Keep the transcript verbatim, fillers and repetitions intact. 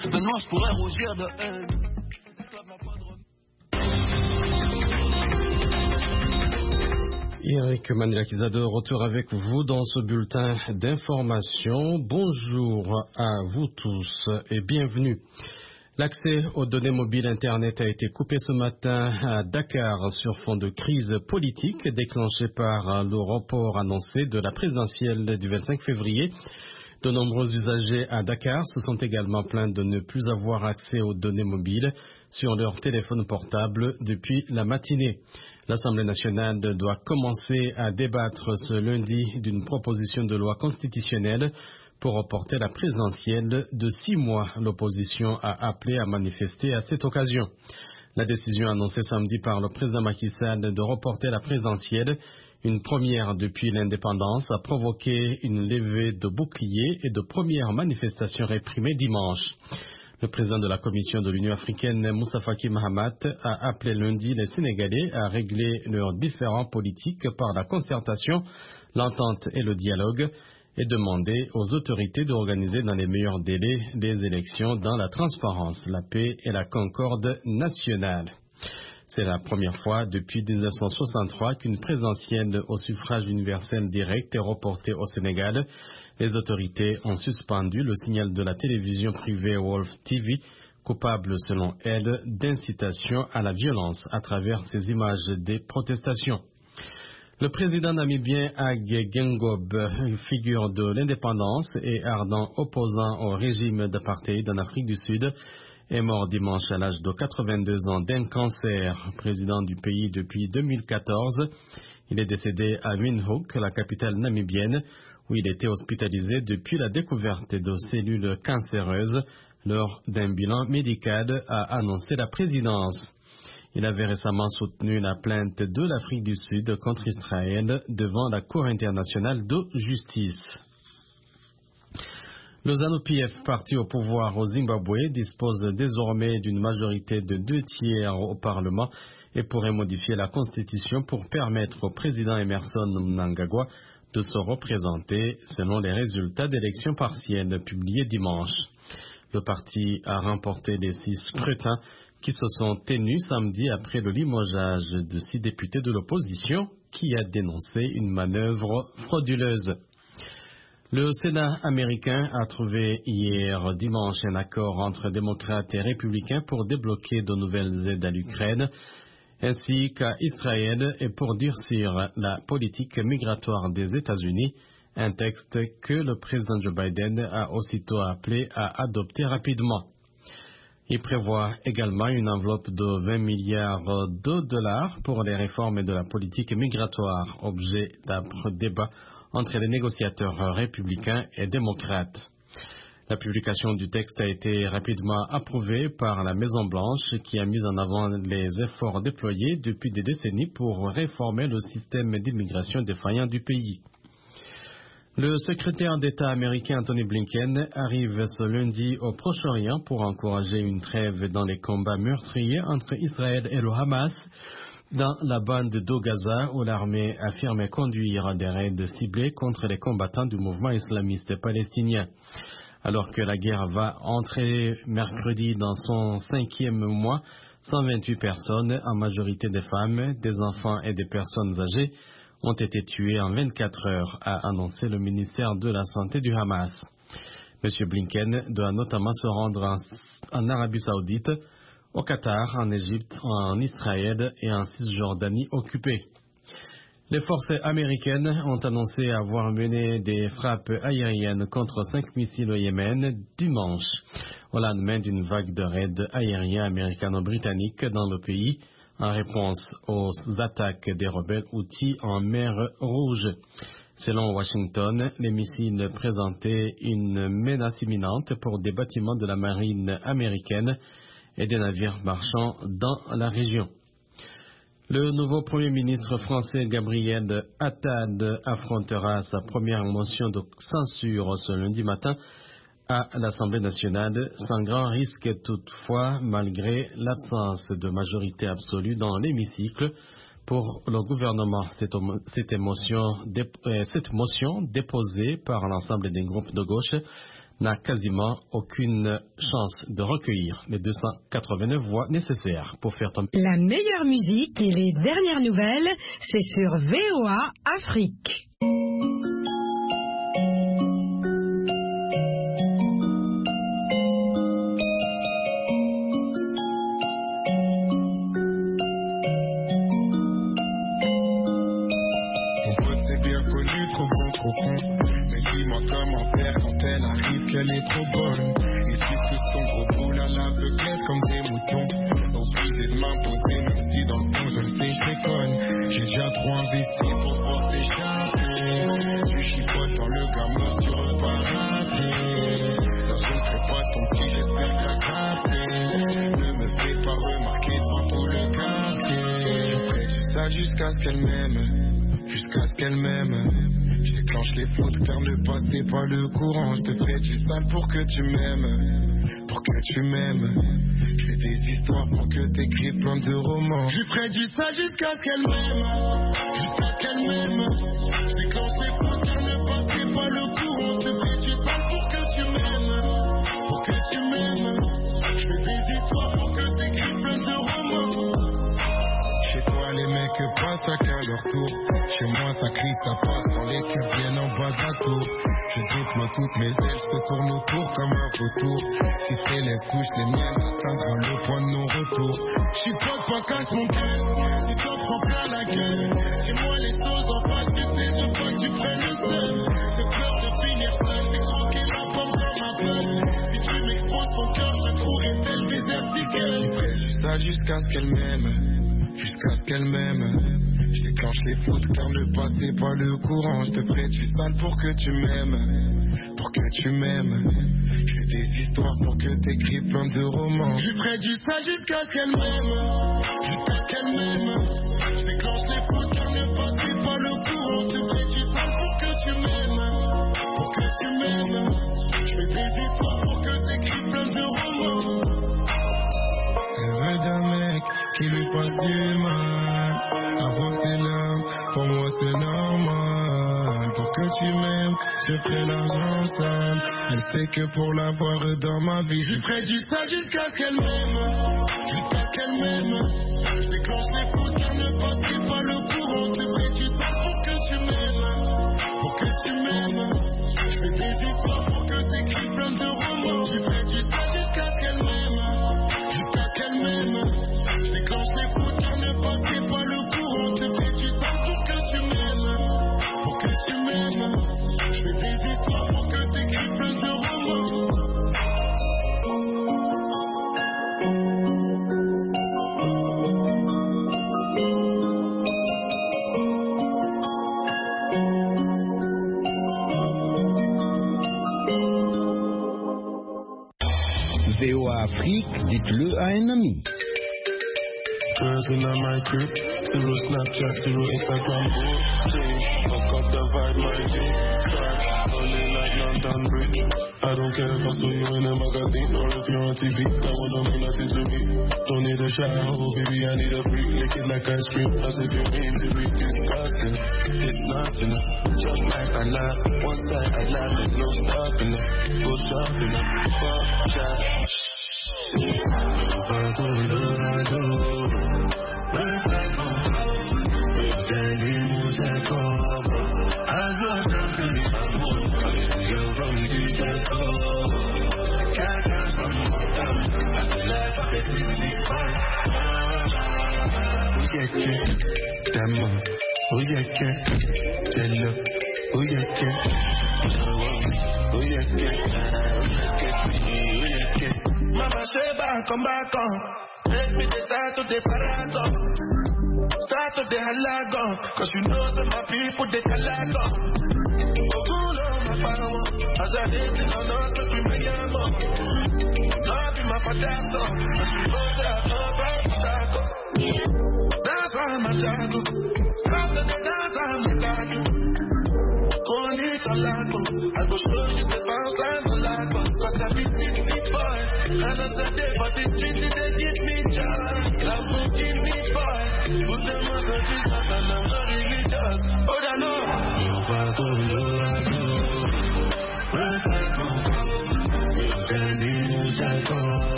Demain je pourrais rougir de haine. Eric Manilakiza de retour avec vous dans ce bulletin d'information. Bonjour à vous tous et bienvenue. L'accès aux données mobiles Internet a été coupé ce matin à Dakar sur fond de crise politique déclenchée par le report annoncé de la présidentielle du vingt-cinq février. De nombreux usagers à Dakar se sont également plaints de ne plus avoir accès aux données mobiles sur leur téléphone portable depuis la matinée. L'Assemblée nationale doit commencer à débattre ce lundi d'une proposition de loi constitutionnelle pour reporter la présidentielle de six mois. L'opposition a appelé à manifester à cette occasion. La décision annoncée samedi par le président Macky Sall de reporter la présidentielle, une première depuis l'indépendance, a provoqué une levée de boucliers et de premières manifestations réprimées dimanche. Le président de la Commission de l'Union africaine, Moussa Faki Mahamat, a appelé lundi les Sénégalais à régler leurs différends politiques par la concertation, l'entente et le dialogue et demandé aux autorités d'organiser dans les meilleurs délais des élections dans la transparence, la paix et la concorde nationale. C'est la première fois depuis mille neuf cent soixante-trois qu'une présidentielle au suffrage universel direct est reportée au Sénégal. Les autorités ont suspendu le signal de la télévision privée Wolf T V, coupable selon elle d'incitation à la violence à travers ces images des protestations. Le président namibien Ag Geingob, figure de l'indépendance et ardent opposant au régime d'apartheid en Afrique du Sud, est mort dimanche à l'âge de quatre-vingt-deux ans d'un cancer. Président du pays depuis deux mille quatorze, il est décédé à Windhoek, la capitale namibienne, où il était hospitalisé depuis la découverte de cellules cancéreuses lors d'un bilan médical, a annoncé la présidence. Il avait récemment soutenu la plainte de l'Afrique du Sud contre Israël devant la Cour internationale de justice. Le ZANU-P F, parti au pouvoir au Zimbabwe, dispose désormais d'une majorité de deux tiers au Parlement et pourrait modifier la Constitution pour permettre au président Emerson Mnangagwa de se représenter selon les résultats d'élections partielles publiés dimanche. Le parti a remporté les six scrutins qui se sont tenus samedi après le limogeage de six députés de l'opposition qui a dénoncé une manœuvre frauduleuse. Le Sénat américain a trouvé hier dimanche un accord entre démocrates et républicains pour débloquer de nouvelles aides à l'Ukraine ainsi qu'à Israël et pour durcir la politique migratoire des États-Unis, un texte que le président Joe Biden a aussitôt appelé à adopter rapidement. Il prévoit également une enveloppe de vingt milliards de dollars pour les réformes de la politique migratoire, objet d'âpre débat entre les négociateurs républicains et démocrates. La publication du texte a été rapidement approuvée par la Maison-Blanche qui a mis en avant les efforts déployés depuis des décennies pour réformer le système d'immigration défaillant du pays. Le secrétaire d'État américain Antony Blinken arrive ce lundi au Proche-Orient pour encourager une trêve dans les combats meurtriers entre Israël et le Hamas dans la bande de Gaza où l'armée affirme conduire des raids ciblés contre les combattants du mouvement islamiste palestinien. Alors que la guerre va entrer mercredi dans son cinquième mois, cent vingt-huit personnes, en majorité des femmes, des enfants et des personnes âgées, ont été tuées en vingt-quatre heures, a annoncé le ministère de la Santé du Hamas. M. Blinken doit notamment se rendre en, en Arabie Saoudite, au Qatar, en Égypte, en Israël et en Cisjordanie occupée. Les forces américaines ont annoncé avoir mené des frappes aériennes contre cinq missiles au Yémen dimanche, au lendemain d'une vague de raids aériens américano-britanniques dans le pays, en réponse aux attaques des rebelles Houthis en mer Rouge. Selon Washington, les missiles présentaient une menace imminente pour des bâtiments de la marine américaine et des navires marchands dans la région. Le nouveau Premier ministre français Gabriel Attal affrontera sa première motion de censure ce lundi matin à l'Assemblée nationale, sans grand risque toutefois, malgré l'absence de majorité absolue dans l'hémicycle pour le gouvernement. Cette, cette, émotion, cette motion déposée par l'ensemble des groupes de gauche n'a quasiment aucune chance de recueillir les deux cent quatre-vingt-neuf voix nécessaires pour faire tomber. La meilleure musique et les dernières nouvelles, c'est sur V O A Afrique. Elle est trop bonne. Et puis tout son gros boule à l'aveuglette comme des moutons. Obligé de m'imposer, même si dans le fond je le sais, je déconne. J'ai déjà trop investi pour pouvoir s'échapper. Tu chipotes dans le gamin sur un paradis. Je ne ferai pas ton petit, j'espère que t'as capté. Ne me fais pas remarquer devant tout le quartier. Je ferai du ça jusqu'à ce qu'elle m'aime. Jusqu'à ce qu'elle m'aime. Je déclenche les fautes car ne passez pas le courant. Je te ferai du sale pour que tu m'aimes. Pour que tu m'aimes. Je fais des histoires pour que t'écrives plein de romans. Je ferai du sale jusqu'à ce qu'elle m'aime. Jusqu'à ce qu'elle m'aime. Je déclenche les fautes car ne passez pas le courant. Je te ferai du sale pour que tu m'aimes. Pour que tu m'aimes. Je fais des histoires pour que t'écrives plein de romans. Chez toi les mecs passent à qu'à leur tour. Chez moi ça crie, ça passe quand les cubes viennent en bas de la tour. Je déploie toutes mes ailes, je tourne autour comme un vautour. Si tes lèvres touchent les miennes, atteindra le point de non-retour. J'suis pas de pas casse mon cœur, si t'en prends plein la gueule. Dis-moi les choses en face, tu sais de quoi tu prennes le seum. J'ai peur de finir seul, j'ai croqué la pomme dans ma peine. Si tu m'exposes ton cœur, je trouverai tel désert ticket. Je ça jusqu'à ce qu'elle m'aime, jusqu'à ce qu'elle m'aime. Je déclenche les fautes car ne passez pas le courant. Je te ferai du sale pour que tu m'aimes. Pour que tu m'aimes. Je fais des histoires pour que t'écrives plein de romans. Je ferai du sale jusqu'à ce qu'elle m'aime. Jusqu'à ce qu'elle m'aime. Je déclenche les fautes car ne passez pas le courant. Je te ferai du sale pour que tu m'aimes. Pour que tu m'aimes. Je fais des histoires pour que t'écrives plein de romans. Elle veut d'un mec qui lui passe du mal. Avant c'est l'âme, pour moi c'est normal. Pour que tu m'aimes, je ferai l'argent sale. Elle sait que pour l'avoir dans ma vie, je ferai du sale jusqu'à ce qu'elle m'aime. Jusqu'à ce qu'elle m'aime. Je déclenche les fautes car ne passez pas le courant. Je ferai du sale pour que tu m'aimes. Pour que tu m'aimes. Je fais des histoires pour que t'écrives plein de romans. Je ferai du sale jusqu'à ce qu'elle m'aime. Jusqu'à ce qu'elle m'aime. Je déclenche les fautes car ne passez pas le courant. Je ferai du sale pour que tu m'aimes. Pour que tu m'aimes. Je fais des histoires pour que t'écrives plein de romans. V O A Afrique, dites-le à un ami. Girls in my crib, zero Snapchat, zero Instagram, fuck up the vibe, my G. Start rolling like London Bridge. I don't care if I saw you in a magazine or if you're on T V. That one don't mean nothing to me. Don't need a shower, baby, I need a freak. Lick it like ice cream, as if you mean to be. It's nothing, it's nothing. Just like I laugh, one side I laugh, there's no stopping it. Go shopping, fuck that. If I do, do, I do. Dama, oh yeah, tell up, oh yeah, oh yeah, Mama Sheba, come back on. Make me the start to the paragon. Start to the halagon. Cause you know that my people, they halagon. Oh, cool on my power. As I did in an auto to my yamo. Love in my potato. As you know that I love my potato. That's why I'm a jago. Start to the dance, I'm a jago. Call it a lago. I go show you the bounce and the lago. Cause I be fifty boy. And I said they for the street, they give me joy. Love will give me boy. Put them on the Jesus and I'm not religious. Oh, I know. You are going to do. j'attends.